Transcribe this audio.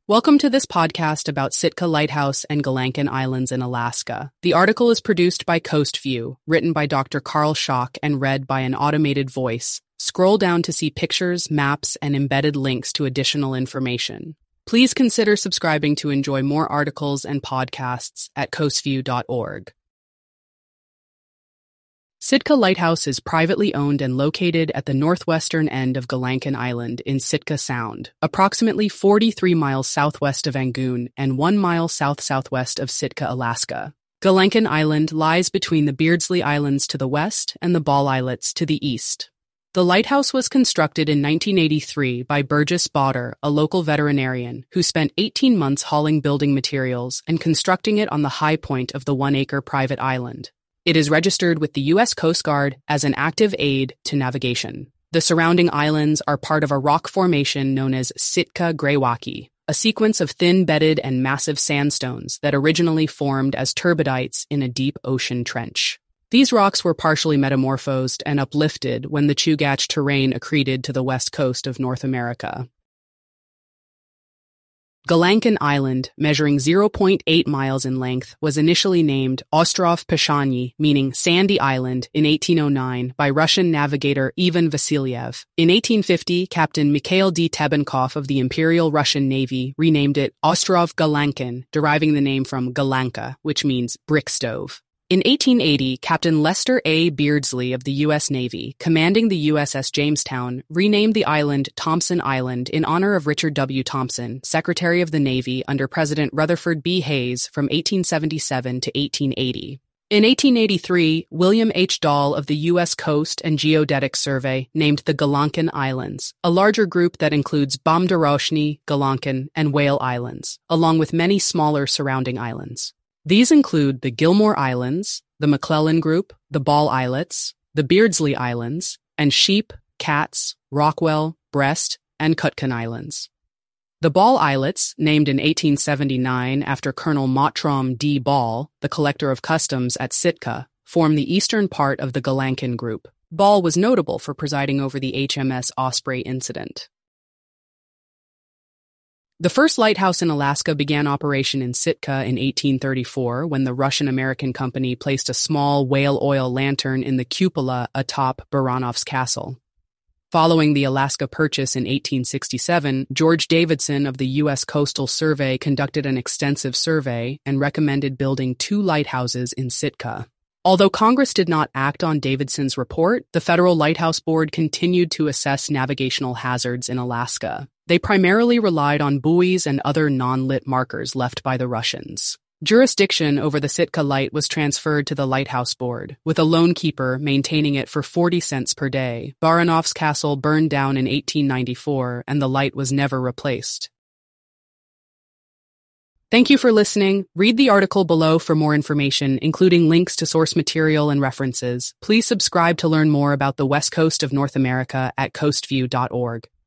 Welcome to this podcast about Sitka Lighthouse and Galankin Islands in Alaska. The article is produced by Coast View, written by Dr. Carl Schock and read by an automated voice. Scroll down to see pictures, maps, and embedded links to additional information. Please consider subscribing to enjoy more articles and podcasts at coastview.org. Sitka Lighthouse is privately owned and located at the northwestern end of Galankin Island in Sitka Sound, approximately 43 miles southwest of Angoon and 1 mile south-southwest of Sitka, Alaska. Galankin Island lies between the Beardsley Islands to the west and the Ball Islets to the east. The lighthouse was constructed in 1983 by Burgess Botter, a local veterinarian, who spent 18 months hauling building materials and constructing it on the high point of the 1-acre private island. It is registered with the U.S. Coast Guard as an active aid to navigation. The surrounding islands are part of a rock formation known as Sitka Greywacke, a sequence of thin-bedded and massive sandstones that originally formed as turbidites in a deep ocean trench. These rocks were partially metamorphosed and uplifted when the Chugach terrain accreted to the west coast of North America. Galankin Island, measuring 0.8 miles in length, was initially named Ostrov Peshanyi, meaning Sandy Island, in 1809 by Russian navigator Ivan Vasilyev. In 1850, Captain Mikhail D. Tebenkov of the Imperial Russian Navy renamed it Ostrov Galankin, deriving the name from Galanka, which means brick stove. In 1880, Captain Lester A. Beardsley of the U.S. Navy, commanding the USS Jamestown, renamed the island Thompson Island in honor of Richard W. Thompson, Secretary of the Navy under President Rutherford B. Hayes from 1877 to 1880. In 1883, William H. Dahl of the U.S. Coast and Geodetic Survey named the Galankin Islands, a larger group that includes Bomdoroshny, Galankin, and Whale Islands, along with many smaller surrounding islands. These include the Gilmore Islands, the McClellan Group, the Ball Islets, the Beardsley Islands, and Sheep, Cats, Rockwell, Breast, and Kutkin Islands. The Ball Islets, named in 1879 after Colonel Mottram D. Ball, the collector of customs at Sitka, form the eastern part of the Galankin Group. Ball was notable for presiding over the HMS Osprey incident. The first lighthouse in Alaska began operation in Sitka in 1834 when the Russian-American company placed a small whale oil lantern in the cupola atop Baranov's castle. Following the Alaska Purchase in 1867, George Davidson of the U.S. Coastal Survey conducted an extensive survey and recommended building 2 lighthouses in Sitka. Although Congress did not act on Davidson's report, the Federal Lighthouse Board continued to assess navigational hazards in Alaska. They primarily relied on buoys and other non-lit markers left by the Russians. Jurisdiction over the Sitka Light was transferred to the Lighthouse Board, with a lone keeper maintaining it for 40 cents per day. Baranov's castle burned down in 1894, and the light was never replaced. Thank you for listening. Read the article below for more information, including links to source material and references. Please subscribe to learn more about the West Coast of North America at coastview.org.